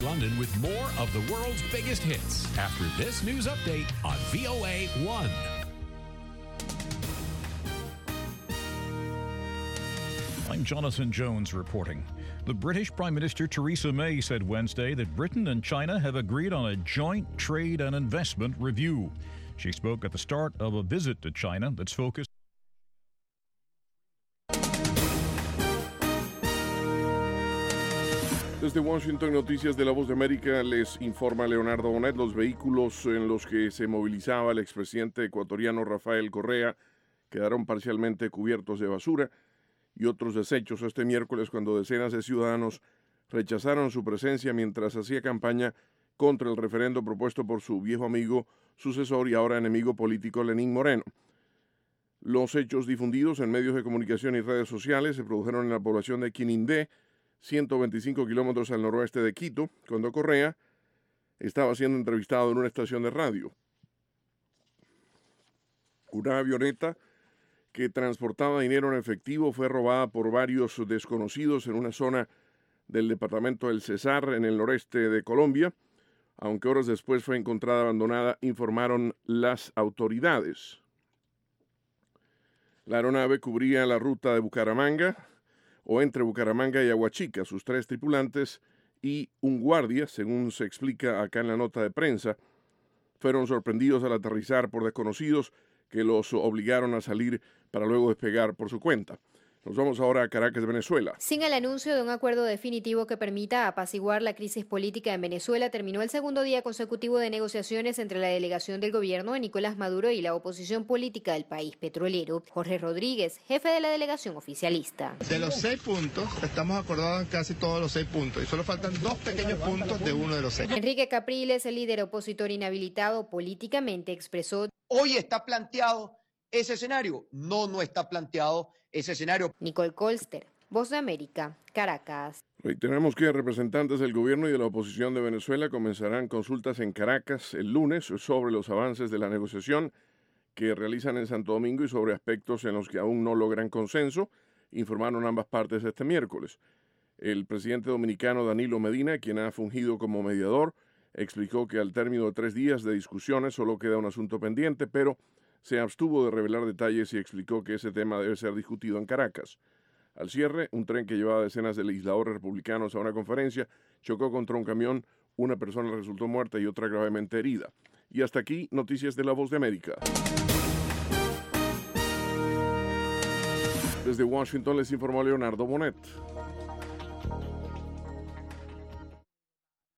London with more of the world's biggest hits after this news update on VOA1. I'm Jonathan Jones reporting. The British Prime Minister Theresa May said Wednesday that Britain and China have agreed on a joint trade and investment review. She spoke at the start of a visit to China that's focused. Desde Washington, Noticias de la Voz de América, les informa Leonardo Bonet. Los vehículos en los que se movilizaba el expresidente ecuatoriano Rafael Correa quedaron parcialmente cubiertos de basura y otros desechos este miércoles cuando decenas de ciudadanos rechazaron su presencia mientras hacía campaña contra el referendo propuesto por su viejo amigo, sucesor y ahora enemigo político Lenín Moreno. Los hechos difundidos en medios de comunicación y redes sociales se produjeron en la población de Quinindé, 125 kilómetros al noroeste de Quito, cuando Correa estaba siendo entrevistado en una estación de radio. Una avioneta que transportaba dinero en efectivo fue robada por varios desconocidos en una zona del departamento del Cesar, en el noreste de Colombia, aunque horas después fue encontrada abandonada, informaron las autoridades. La aeronave cubría la ruta de Bucaramanga, o entre Bucaramanga y Aguachica. Sus 3 tripulantes y un guardia, según se explica acá en la nota de prensa, fueron sorprendidos al aterrizar por desconocidos que los obligaron a salir para luego despegar por su cuenta. Nos vamos ahora a Caracas, Venezuela. Sin el anuncio de un acuerdo definitivo que permita apaciguar la crisis política en Venezuela, terminó el segundo día consecutivo de negociaciones entre la delegación del gobierno de Nicolás Maduro y la oposición política del país petrolero. Jorge Rodríguez, jefe de la delegación oficialista. De los 6 puntos, estamos acordados en casi todos los 6 puntos y solo faltan 2 pequeños puntos de uno de los 6. Enrique Capriles, el líder opositor inhabilitado políticamente, expresó: ¿Hoy está planteado ese escenario? No está planteado ese escenario. Nicole Colster, Voz de América, Caracas. Reiteramos que representantes del gobierno y de la oposición de Venezuela comenzarán consultas en Caracas el lunes sobre los avances de la negociación que realizan en Santo Domingo y sobre aspectos en los que aún no logran consenso, informaron ambas partes este miércoles. El presidente dominicano Danilo Medina, quien ha fungido como mediador, explicó que al término de 3 días de discusiones solo queda un asunto pendiente, pero se abstuvo de revelar detalles y explicó que ese tema debe ser discutido en Caracas. Al cierre, un tren que llevaba decenas de legisladores republicanos a una conferencia chocó contra un camión, una persona resultó muerta y otra gravemente herida. Y hasta aquí, Noticias de la Voz de América. Desde Washington les informó Leonardo Bonet.